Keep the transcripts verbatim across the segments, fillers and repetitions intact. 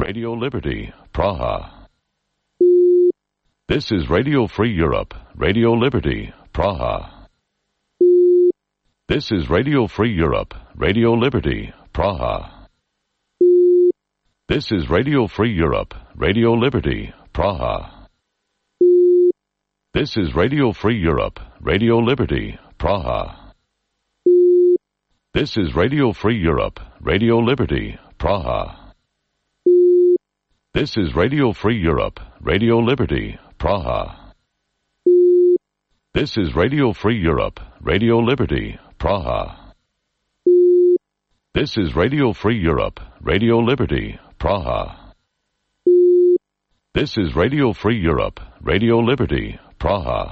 Radio Liberty, Praha. This is Radio Free Europe, Radio Liberty, Praha. This is Radio Free Europe, Radio Liberty, Praha. This is Radio Free Europe, Radio Liberty, Praha. This is Radio Free Europe, Radio Liberty, Praha. This is Radio Free Europe, Radio Liberty, Praha. This is Radio Free Europe, Radio Liberty, Praha. This is Radio Free Europe, Radio Liberty, Praha. This is Radio Free Europe, Radio Liberty, Praha. This is Radio Free Europe, Radio Liberty, Praha.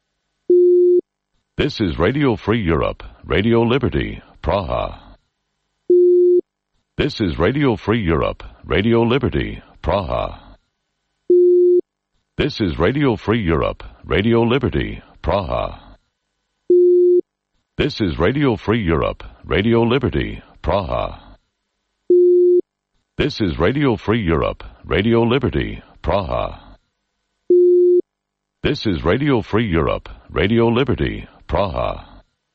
This is Radio Free Europe, Radio Liberty, Praha. This is Radio Free Europe, Radio Liberty, Praha. This is Radio Free Europe, Radio Liberty, Praha. This is Radio Free Europe, Radio Liberty, Praha. This is Radio Free Europe, Radio Liberty, Praha. This is Radio Free Europe, Radio Liberty, Praha.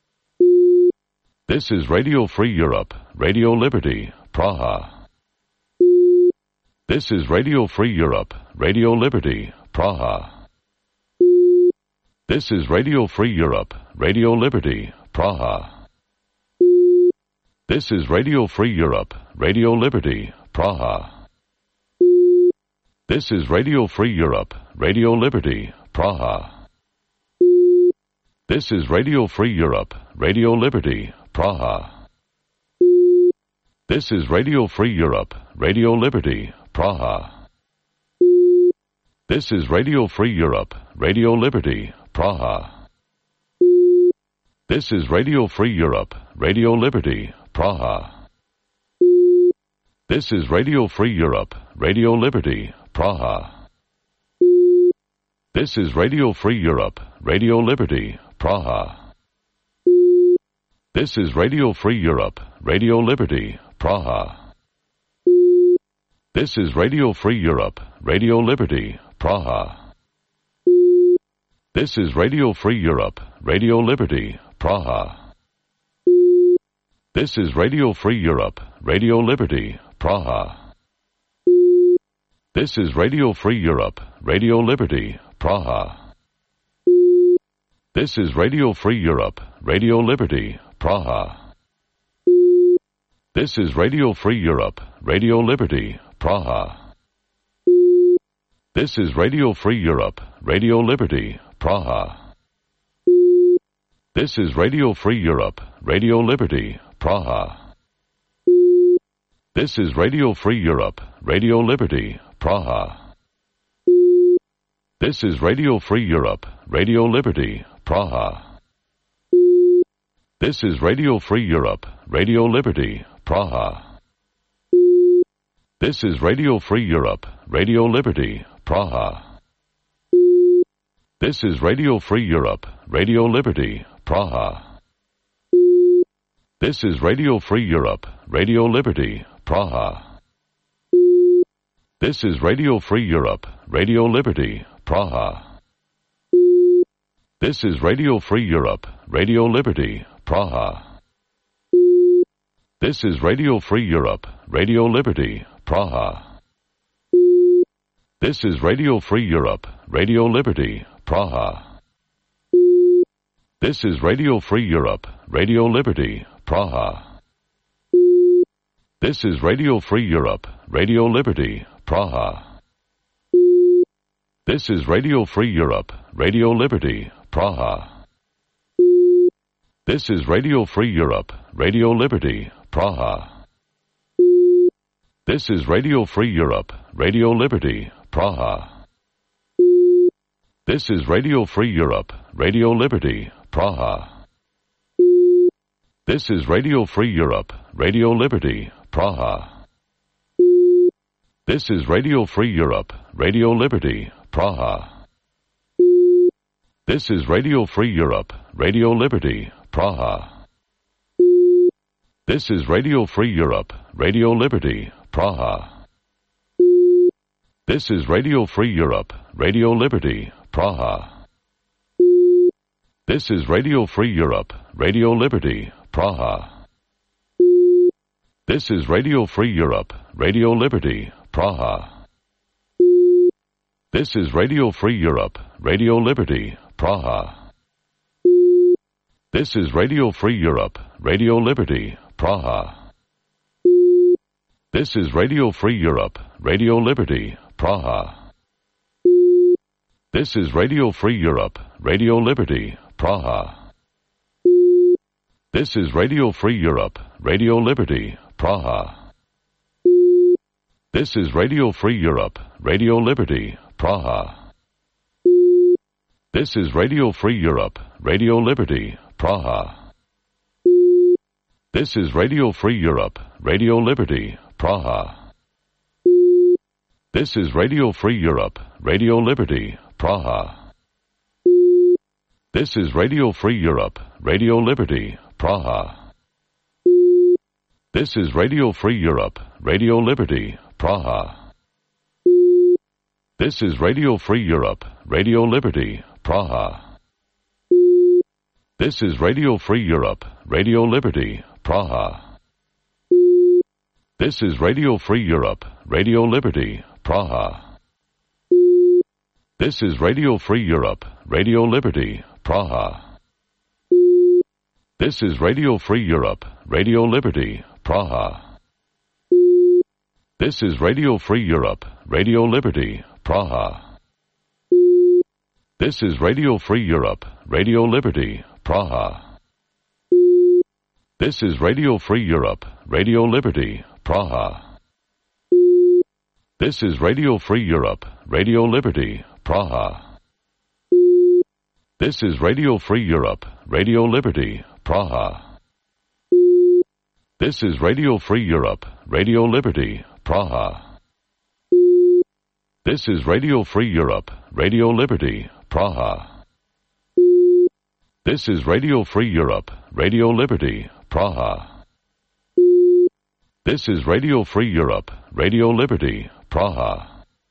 This is Radio Free Europe, Radio Liberty, Praha. This is Radio Free Europe, Radio Liberty, Praha. This is Radio Free Europe, Radio Liberty, Praha. This is Radio Free Europe, Radio Liberty, Praha. This is Radio Free Europe, Radio Liberty, Praha. This is Radio Free Europe, Radio Liberty, Praha. This is Radio Free Europe, Radio Liberty, Praha. This is Radio Free Europe, Radio Liberty, Praha. This is Radio Free Europe, Radio Liberty, Praha. This is Radio Free Europe, Radio Liberty, Praha. This is Radio Free Europe, Radio Liberty, Praha. This is Radio Free Europe, Radio Liberty, Praha. This is Radio Free Europe, Radio Liberty, Praha. This is Radio Free Europe, Radio Liberty, Praha. This is Radio Free Europe, Radio Liberty, Praha. This is Radio Free Europe, Radio Liberty, Praha. This is Radio Free Europe, Radio Liberty, Praha. This is Radio Free Europe, Radio Liberty, Praha. This is Radio Free Europe, Radio Liberty, Praha. This is Radio Free Europe, Radio Liberty, Praha. This is Radio Free Europe, Radio Liberty, Praha. This is Radio Free Europe, Radio Liberty, Praha. This is Radio Free Europe, Radio Liberty, Praha. This is Radio Free Europe, Radio Liberty, Praha. This is Radio Free Europe, Radio Liberty, Praha. This is Radio Free Europe, Radio Liberty, Praha. This is Radio Free Europe, Radio Liberty, Praha. This is Radio Free Europe, Radio Liberty, Praha. This is Radio Free Europe, Radio Liberty, Praha. This is Radio Free Europe, Radio Liberty, Praha. This is Radio Free Europe, Radio Liberty, Praha. This is Radio Free Europe, Radio Liberty, Praha. This is Radio Free Europe, Radio Liberty, Praha. This is Radio Free Europe, Radio Liberty, Praha. This is Radio Free Europe, Radio Liberty, Praha. This is Radio Free Europe, Radio Liberty, Praha. This is Radio Free Europe, Radio Liberty, Praha. This is Radio Free Europe, Radio Liberty, Praha. This is Radio Free Europe, Radio Liberty, Praha. This is Radio Free Europe, Radio Liberty, Praha. This is Radio Free Europe, Radio Liberty, Praha. This is Radio Free Europe, Radio Liberty, Praha. This is Radio Free Europe, Radio Liberty, Praha. This is Radio Free Europe, Radio Liberty, Praha. This is Radio Free Europe, Radio Liberty, Praha. This is Radio Free Europe, Radio Liberty, Praha. This is Radio Free Europe, Radio Liberty, Praha. This is Radio Free Europe, Radio Liberty, Praha. This is Radio Free Europe, Radio Liberty, Praha. This is Radio Free Europe, Radio Liberty, Praha. This is Radio Free Europe, Radio Liberty, Praha. This is Radio Free Europe, Radio Liberty, Praha. This is Radio Free Europe, Radio Liberty, Praha. This is Radio Free Europe, Radio Liberty, Praha. This is Radio Free Europe, Radio Liberty, Praha. This is Radio Free Europe, Radio Liberty, Praha. This is Radio Free Europe, Radio Liberty, Praha. This is Radio Free Europe, Radio Liberty, Praha. This is Radio Free Europe, Radio Liberty, Praha. This is Radio Free Europe, Radio Liberty, Praha. This is Radio Free Europe, Radio Liberty, Praha. This is Radio Free Europe, Radio Liberty, Praha. This is Radio Free Europe, Radio Liberty, Praha. This is Radio Free Europe, Radio Liberty, Praha. This is Radio Free Europe, Radio Liberty, Praha. This is Radio Free Europe, Radio Liberty, Praha. This is Radio Free Europe, Radio Liberty, Praha. This is Radio Free Europe, Radio Liberty, Praha.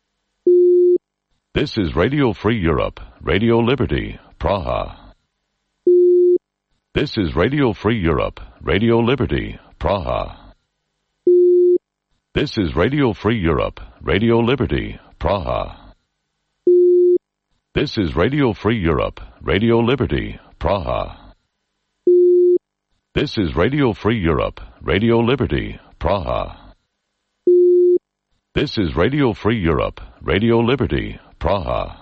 This is Radio Free Europe, Radio Liberty, Praha. This is Radio Free Europe, Radio Liberty, Praha. This is Radio Free Europe, Radio Liberty, Praha. This is Radio Free Europe, Radio Liberty, Praha. This is Radio Free Europe, Radio Liberty, Praha. This is Radio Free Europe, Radio Liberty, Praha.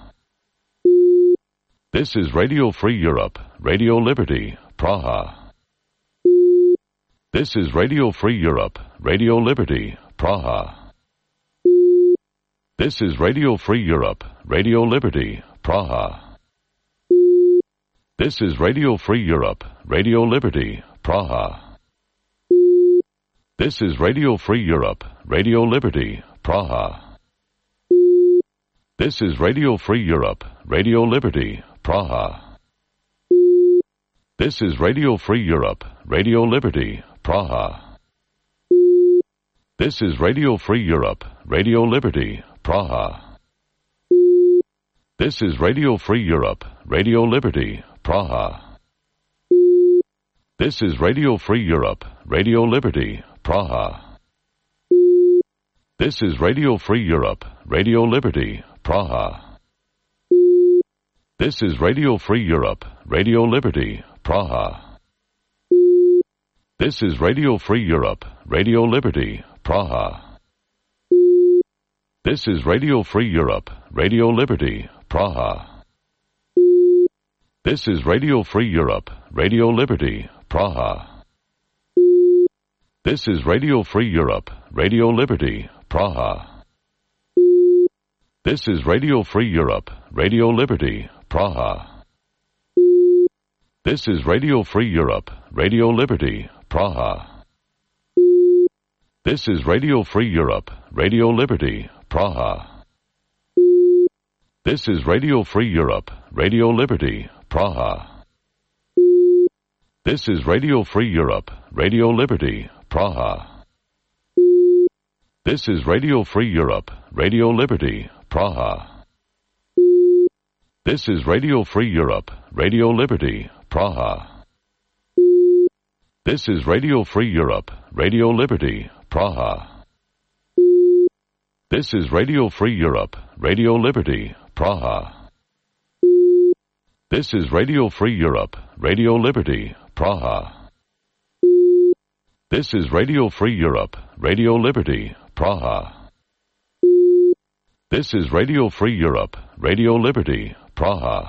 This is Radio Free Europe, Radio Liberty, Praha. This is Radio Free Europe, Radio Liberty, Praha. This is Radio Free Europe, Radio Liberty, Praha. This is Radio Free Europe, Radio Liberty, Praha. This is Radio Free Europe, Radio Liberty, Praha. This is Radio Free Europe, Radio Liberty, Praha. This is Radio Free Europe, Radio Liberty, Praha. This is Radio Free Europe, Radio Liberty, Praha. This is Radio Free Europe, Radio Liberty, Praha. This is Radio Free Europe, Radio Liberty, Praha. This is Radio Free Europe, Radio Liberty, Praha. This is Radio Free Europe, Radio Liberty, Praha. This is Radio Free Europe, Radio Liberty, Praha. This is Radio Free Europe, Radio Liberty, Praha. This is Radio Free Europe, Radio Liberty, Praha. This is Radio Free Europe, Radio Liberty, Praha. This is Radio Free Europe, Radio Liberty, Praha. This is Radio Free Europe, Radio Liberty, Praha. This is Radio Free Europe, Radio Liberty, Praha. This is Radio Free Europe, Radio Liberty, Praha. This is Radio Free Europe, Radio Liberty, Praha. This is Radio Free Europe, Radio Liberty, Praha. This is Radio Free Europe, Radio Liberty, Praha. This is Radio Free Europe, Radio Liberty, Praha. This is Radio Free Europe, Radio Liberty, Praha. This is Radio Free Europe, Radio Liberty, Praha. This is Radio Free Europe, Radio Liberty, Praha. This is Radio Free Europe, Radio Liberty, Praha.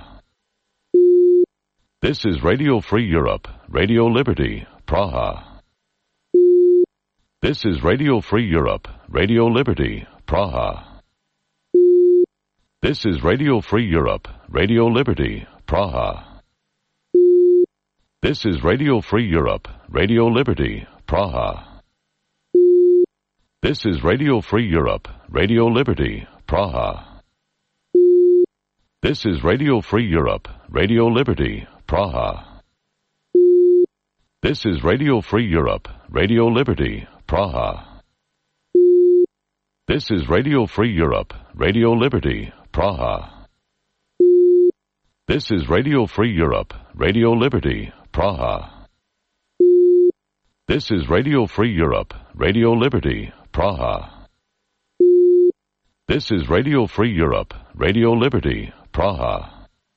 This is Radio Free Europe, Radio Liberty, Praha. This is Radio Free Europe, Radio Liberty, Praha. This is Radio Free Europe, Radio Liberty, Praha. This is Radio Free Europe, Radio Liberty, Praha. This is Radio Free Europe, Radio Liberty, Praha. This is Radio Free Europe, Radio Liberty, Praha. This is Radio Free Europe, Radio Liberty, Praha. This is Radio Free Europe, Radio Liberty, Praha. This is Radio Free Europe, Radio Liberty, Praha. This is Radio Free Europe, Radio Liberty, Praha. This is Radio Free Europe, Radio Liberty, Praha.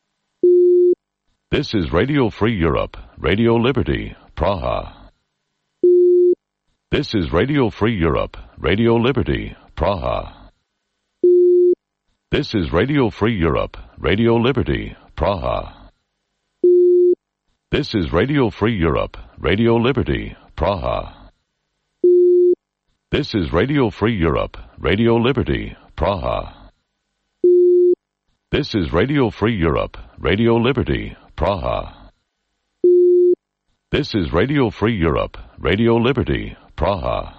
This is Radio Free Europe, Radio Liberty, Praha. This is Radio Free Europe, Radio Liberty, Praha. This is Radio Free Europe, Radio Liberty, Praha. This is Radio Free Europe, Radio Liberty, Praha. This is Radio Free Europe, Radio Liberty, Praha. This is Radio Free Europe, Radio Liberty, Praha. This is Radio Free Europe, Radio Liberty, Praha.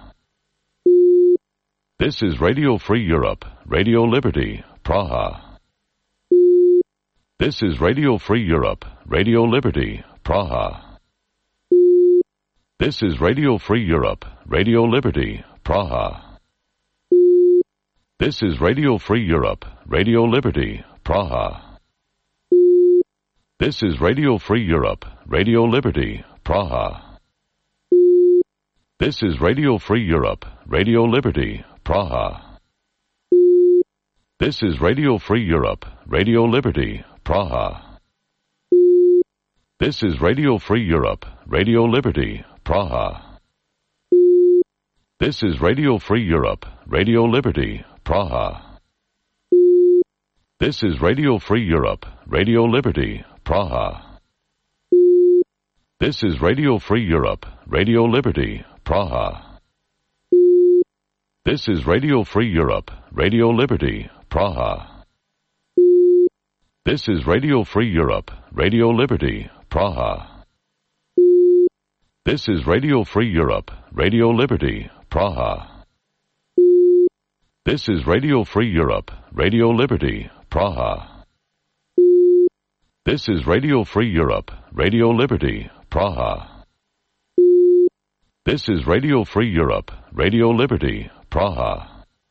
This is Radio Free Europe, Radio Liberty, Praha. This is Radio Free Europe, Radio Liberty, Praha. This is Radio Free Europe, Radio Liberty, Praha. This is Radio Free Europe, Radio Liberty, Praha. This is Radio Free Europe, Radio Liberty, Praha. This is Radio Free Europe, Radio Liberty, Praha. This is Radio Free Europe, Radio Liberty, Praha. This is Radio Free Europe, Radio Liberty, Praha. This is Radio Free Europe, Radio Liberty, Praha. This is Radio Free Europe, Radio Liberty, Praha. This is Radio Free Europe, Radio Liberty, Praha. This is Radio Free Europe, Radio Liberty, Praha. This is Radio Free Europe, Radio Liberty, Praha. This is Radio Free Europe, Radio Liberty, Praha. This is Radio Free Europe, Radio Liberty, Praha. This is Radio Free Europe, Radio Liberty, Praha. This is Radio Free Europe, Radio Liberty, Praha.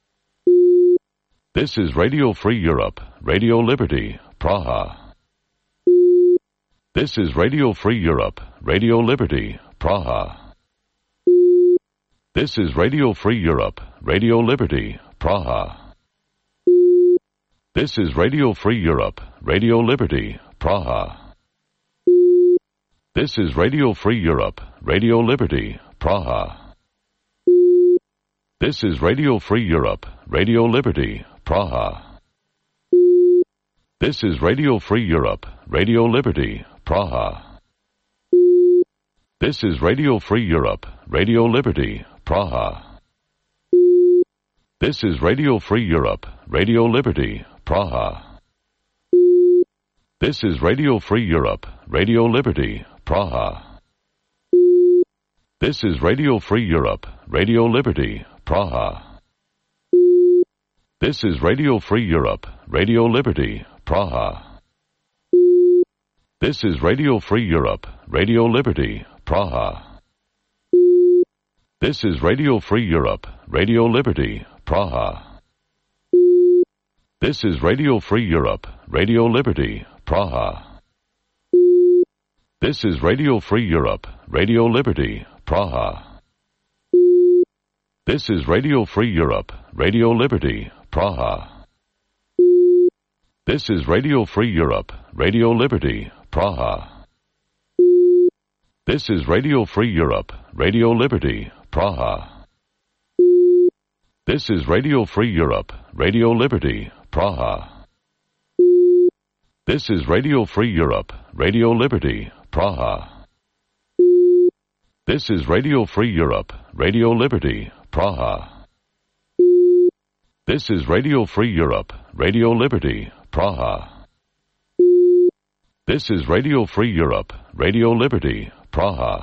This is Radio Free Europe, Radio Liberty, Praha. This is Radio Free Europe, Radio Liberty, Praha. This is Radio Free Europe, Radio Liberty, Praha. This is Radio Free Europe, Radio Liberty, Praha. This is Radio Free Europe, Radio Liberty, Praha. This is Radio Free Europe, Radio Liberty, Praha. This is Radio Free Europe, Radio Liberty, Praha. This is Radio Free Europe, Radio Liberty, Praha. This is Radio Free Europe, Radio Liberty, Praha. This is Radio Free Europe, Radio Liberty, Praha. This is Radio Free Europe, Radio Liberty, Praha. This is Radio Free Europe, Radio Liberty, Praha. This is Radio Free Europe, Radio Liberty, Praha. This is Radio Free Europe, Radio Liberty, Praha. This is Radio Free Europe, Radio Liberty, Praha. This is Radio Free Europe, Radio Liberty, Praha. This is Radio Free Europe, Radio Liberty, Praha. This is Radio Free Europe, Radio Liberty, Praha. This is Radio Free Europe, Radio Liberty, Praha. This is Radio Free Europe, Radio Liberty, Praha. This is Radio Free Europe, Radio Liberty, Praha. This is Radio Free Europe, Radio Liberty, Praha. This is Radio Free Europe, Radio Liberty, Praha. This is Radio Free Europe, Radio Liberty, Praha.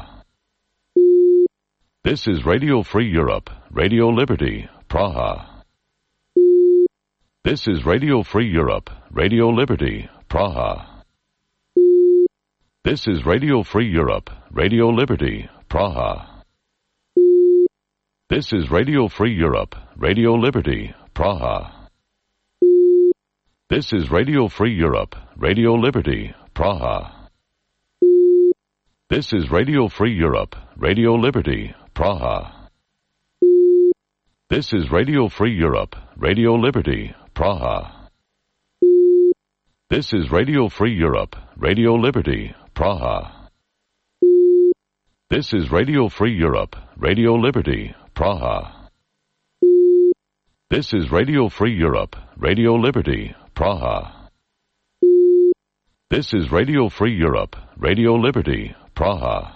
This is Radio Free Europe, Radio Liberty, Praha. This is Radio Free Europe, Radio Liberty, Praha. This is Radio Free Europe, Radio Liberty, Praha. This is Radio Free Europe, Radio Liberty, Praha. This is Radio Free Europe, Radio Liberty, Praha. This is Radio Free Europe, Radio Liberty, Praha. This is Radio Free Europe, Radio Liberty, Praha. This is Radio Free Europe, Radio Liberty, Praha. This is Radio Free Europe, Radio Liberty, Praha. This is Radio Free Europe, Radio Liberty, Praha. This is Radio Free Europe, Radio Liberty, Praha.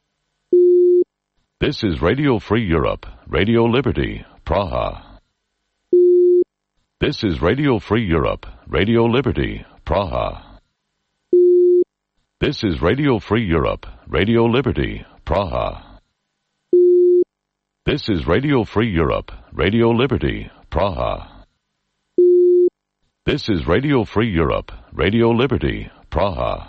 This is Radio Free Europe, Radio Liberty, Praha. This is Radio Free Europe, Radio Liberty, Praha. This is Radio Free Europe, Radio Liberty, Praha. This is Radio Free Europe, Radio Liberty, Praha. This is Radio Free Europe, Radio Liberty, Praha.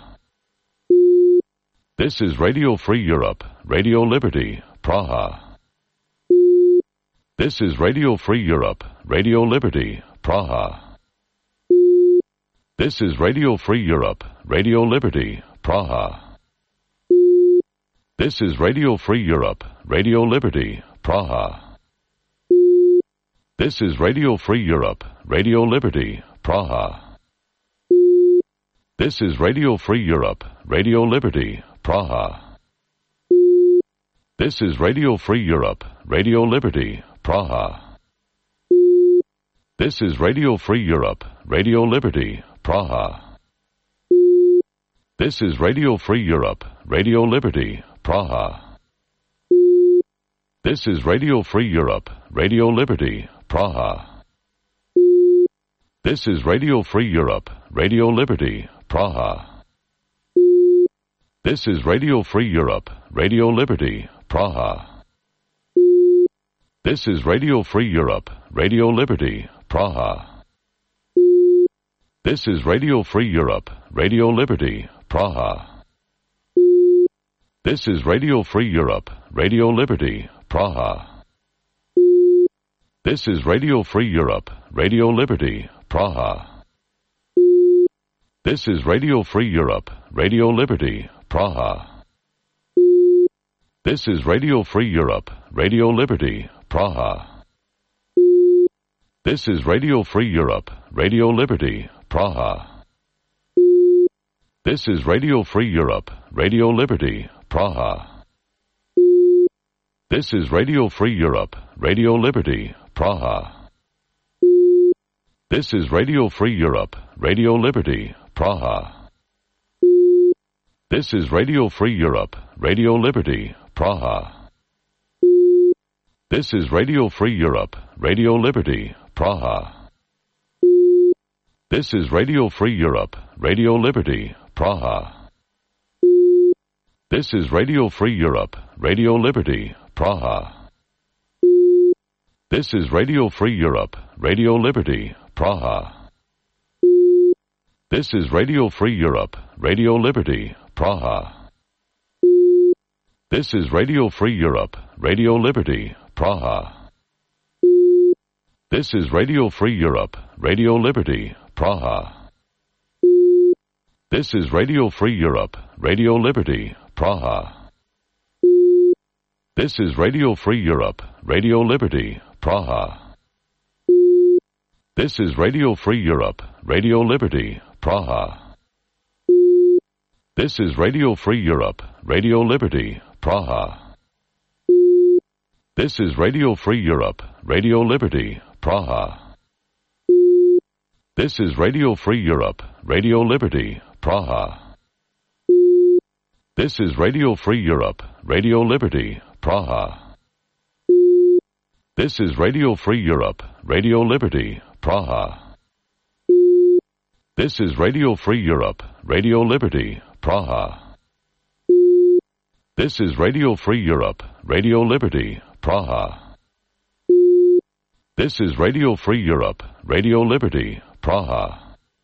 This is Radio Free Europe, Radio Liberty, Praha. This is Radio Free Europe, Radio Liberty, Praha. This is Radio Free Europe, Radio Liberty, Praha. This is Radio Free Europe, Radio Liberty, Praha. This is Radio Free Europe, Radio Liberty, Praha. This is Radio Free Europe, Radio Liberty, Praha. This is Radio Free Europe, Radio Liberty, Praha. This is Radio Free Europe, Radio Liberty, Praha. This is Radio Free Europe, Radio Liberty, Praha. This is Radio Free Europe, Radio Liberty, Praha. This is Radio Free Europe, Radio Liberty, Praha. This is Radio Free Europe, Radio Liberty, Praha. This is Radio Free Europe, Radio Liberty, Praha. This is Radio Free Europe, Radio Liberty, Praha. This is Radio Free Europe, Radio Liberty, Praha. This is Radio Free Europe, Radio Liberty, Praha. This is Radio Free Europe, Radio Liberty, Praha. This is Radio Free Europe, Radio Liberty, Praha. This is Radio Free Europe, Radio Liberty, Praha. This is Radio Free Europe, Radio Liberty, Praha. This is Radio Free Europe, Radio Liberty, Praha. This is Radio Free Europe, Radio Liberty, Praha. This is Radio Free Europe, Radio Liberty, Praha. This is Radio Free Europe, Radio Liberty, Praha. This is Radio Free Europe, Radio Liberty, Praha. This is Radio Free Europe, Radio Liberty, Praha. This is Radio Free Europe, Radio Liberty, Praha. This is Radio Free Europe, Radio Liberty, Praha. This is Radio Free Europe, Radio Liberty, Praha. This is Radio Free Europe, Radio Liberty, Praha. This is Radio Free Europe, Radio Liberty, Praha. This is Radio Free Europe, Radio Liberty, Praha. This is Radio Free Europe, Radio Liberty, Praha. This is Radio Free Europe, Radio Liberty, Praha. This is Radio Free Europe, Radio Liberty, Praha. This is Radio Free Europe, Radio Liberty, Praha. This is Radio Free Europe, Radio Liberty, Praha. This is Radio Free Europe, Radio Liberty, Praha. This is Radio Free Europe, Radio Liberty, Praha. This is Radio Free Europe, Radio Liberty, Praha. This is Radio Free Europe, Radio Liberty, Praha.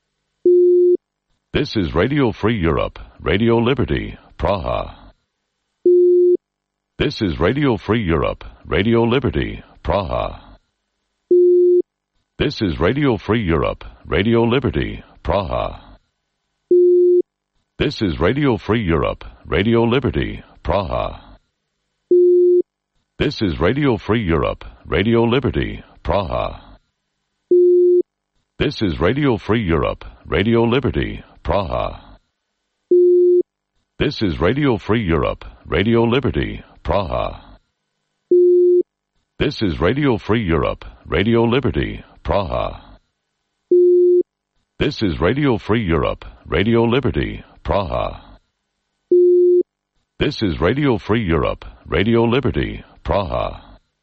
This is Radio Free Europe, Radio Liberty, Praha. This is Radio Free Europe, Radio Liberty, Praha. This is Radio Free Europe, Radio Liberty, Praha. This is Radio Free Europe, Radio Liberty, Praha. This is Radio Free Europe, Radio Liberty, Praha. This is Radio Free Europe, Radio Liberty, Praha. This is Radio Free Europe, Radio Liberty, Praha. This is Radio Free Europe, Radio Liberty, Praha. This is Radio Free Europe, Radio Liberty, Praha. This is Radio Free Europe, Radio Liberty, Praha.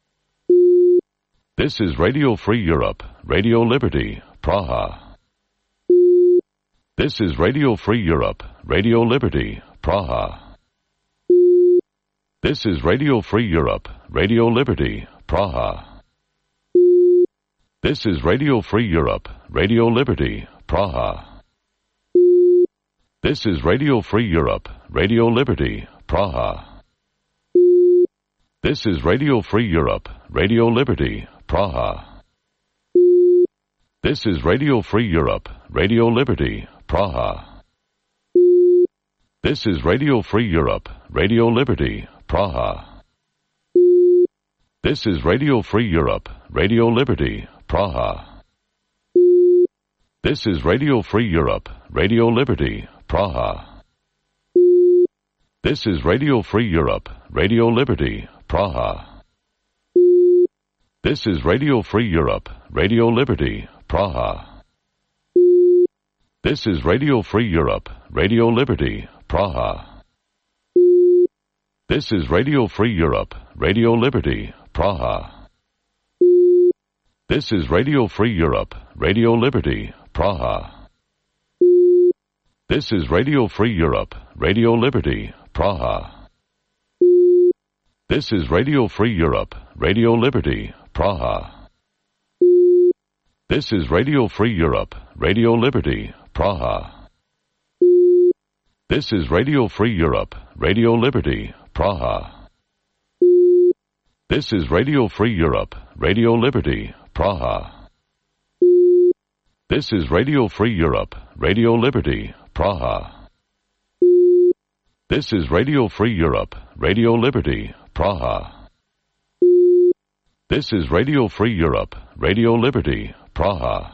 This is Radio Free Europe, Radio Liberty, Praha. This is Radio Free Europe, Radio Liberty, Praha. This is Radio Free Europe, Radio Liberty, Praha. This is Radio Free Europe, Radio Liberty, Praha. This is Radio Free Europe, Radio Liberty, Praha. This is Radio Free Europe, Radio Liberty, Praha. This is Radio Free Europe, Radio Liberty, Praha. This is Radio Free Europe, Radio Liberty, Praha. This is Radio Free Europe, Radio Liberty, Praha. This is Radio Free Europe, Radio Liberty, Praha. This is Radio Free Europe, Radio Liberty, Praha. This is Radio Free Europe, Radio Liberty, Praha. This is Radio Free Europe, Radio Liberty, Praha. This is Radio Free Europe, Radio Liberty, Praha. This is Radio Free Europe, Radio Liberty, Praha. This is Radio Free Europe, Radio Liberty, Praha. This is Radio Free Europe, Radio Liberty, Praha. This is Radio Free Europe, Radio Liberty, Praha. This is Radio Free Europe, Radio Liberty, Praha. This is Radio Free Europe, Radio Liberty, Praha. This is Radio Free Europe, Radio Liberty, Praha. This is Radio Free Europe, Radio Liberty, Praha. This is Radio Free Europe, Radio Liberty, Praha.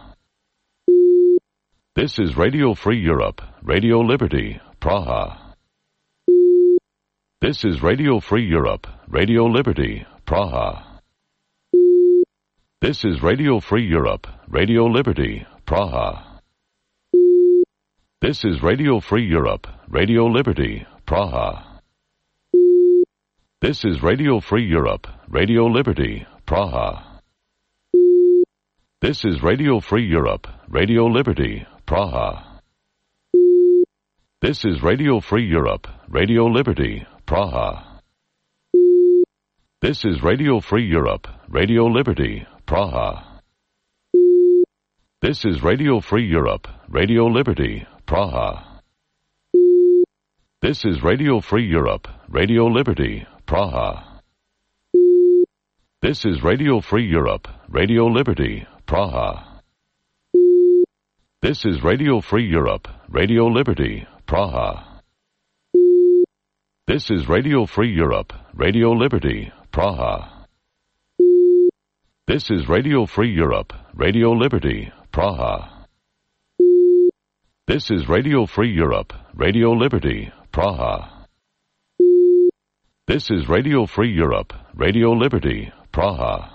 This is Radio Free Europe, Radio Liberty, Praha. This is Radio Free Europe, Radio Liberty, Praha. This is Radio Free Europe, Radio Liberty, Praha. This is Radio Free Europe, Radio Liberty, Praha. This is Radio Free Europe, Radio Liberty, Praha. This is Radio Free Europe, Radio Liberty, Praha. This is Radio Free Europe, Radio Liberty, Praha. This is Radio Free Europe, Radio Liberty, Praha. This is Radio Free Europe, Radio Liberty, Praha. This is Radio Free Europe, Radio Liberty, Praha. This is Radio Free Europe, Radio Liberty, Praha. This is Radio Free Europe, Radio Liberty, Praha. This is Radio Free Europe, Radio Liberty, Praha. This is Radio Free Europe, Radio Liberty, Praha. This is Radio Free Europe, Radio Liberty, Praha. This is Radio Free Europe, Radio Liberty, Praha.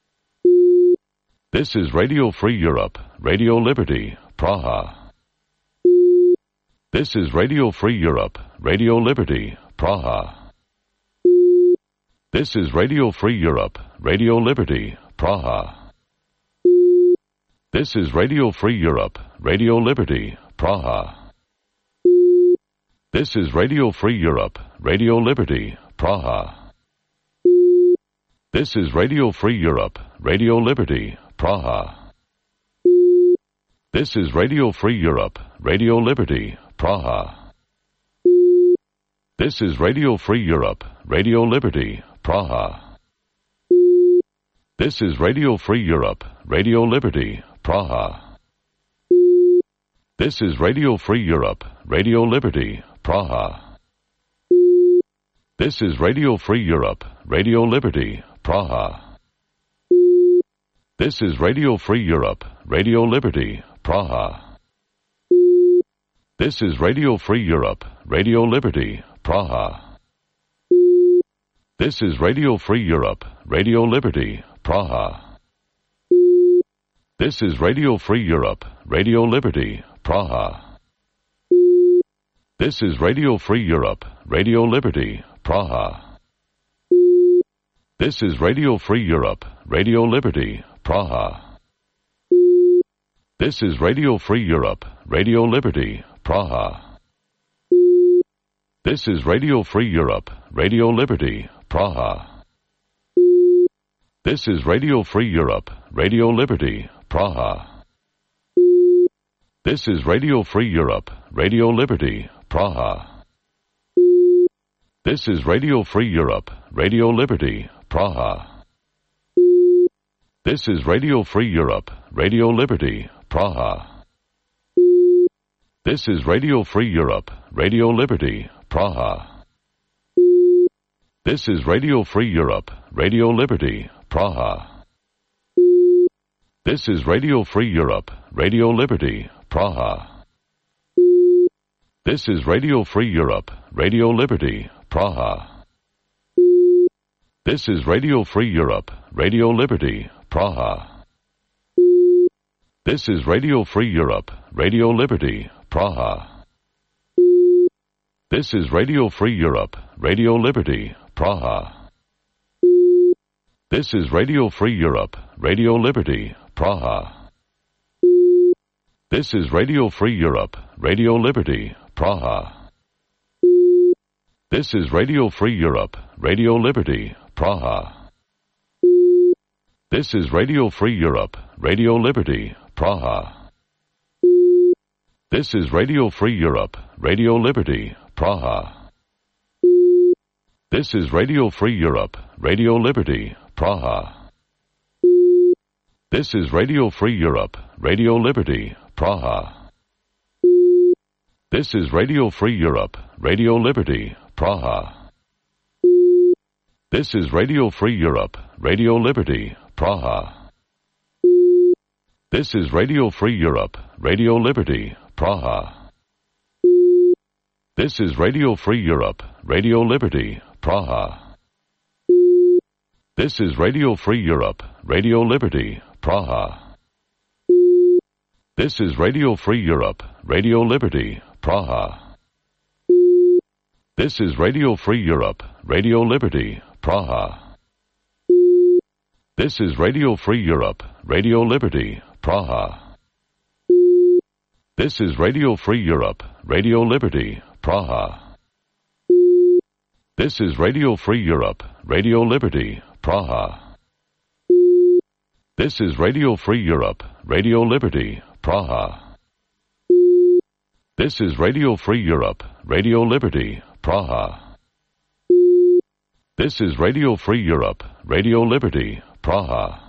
This is Radio Free Europe, Radio Liberty, Praha. This is Radio Free Europe, Radio Liberty, Praha. This is Radio Free Europe, Radio Liberty, Praha. This is Radio Free Europe, Radio Liberty, Praha. This is Radio Free Europe, Radio Liberty, Praha. This is Radio Free Europe, Radio Liberty, Praha. This is Radio Free Europe, Radio Liberty, Praha. This is Radio Free Europe, Radio Liberty, Praha. This is Radio Free Europe, Radio Liberty, Praha. This is Radio Free Europe, Radio Liberty, Praha. This is Radio Free Europe, Radio Liberty, Praha. This is Radio Free Europe, Radio Liberty, Praha. This is Radio Free Europe, Radio Liberty, Praha. This is Radio Free Europe, Radio Liberty, Praha. This is Radio Free Europe, Radio Liberty, Praha. This is Radio Free Europe, Radio Liberty, Praha. This is Radio Free Europe, Radio Liberty, Praha. This is Radio Free Europe, Radio Liberty, Praha. This is Radio Free Europe, Radio Liberty, Praha. This is Radio Free Europe, Radio Liberty, Praha. This is Radio Free Europe, Radio Liberty, Praha. This is Radio Free Europe, Radio Liberty, Praha. This is Radio Free Europe, Radio Liberty, Praha. This is Radio Free Europe, Radio Liberty, Praha. This is Radio Free Europe, Radio Liberty, Praha. This is Radio Free Europe, Radio Liberty, Praha. This is Radio Free Europe, Radio Liberty, Praha. This is Radio Free Europe, Radio Liberty, Praha. This is Radio Free Europe, Radio Liberty, Praha. This is Radio Free Europe, Radio Liberty, Praha. This is Radio Free Europe, Radio Liberty, Praha. This is Radio Free Europe, Radio Liberty, Praha. This is Radio Free Europe, Radio Liberty, Praha. This is Radio Free Europe, Radio Liberty, Praha. This is Radio Free Europe, Radio Liberty, Praha. This is Radio Free Europe, Radio Liberty, Praha. This is Radio Free Europe, Radio Liberty, Praha. This is Radio Free Europe, Radio Liberty, Praha. This is Radio Free Europe, Radio Liberty, Praha. This is Radio Free Europe, Radio Liberty, Praha. This is Radio Free Europe, Radio Liberty, Praha. This is Radio Free Europe, Radio Liberty, Praha. This is Radio Free Europe, Radio Liberty, Praha. This is Radio Free Europe, Radio Liberty, Praha. This is Radio Free Europe, Radio Liberty, Praha. This is Radio Free Europe, Radio Liberty, Praha. This is Radio Free Europe, Radio Liberty, Praha. This is Radio Free Europe, Radio Liberty, Praha. This is Radio Free Europe, Radio Liberty, Praha. This is Radio Free Europe, Radio Liberty, Praha.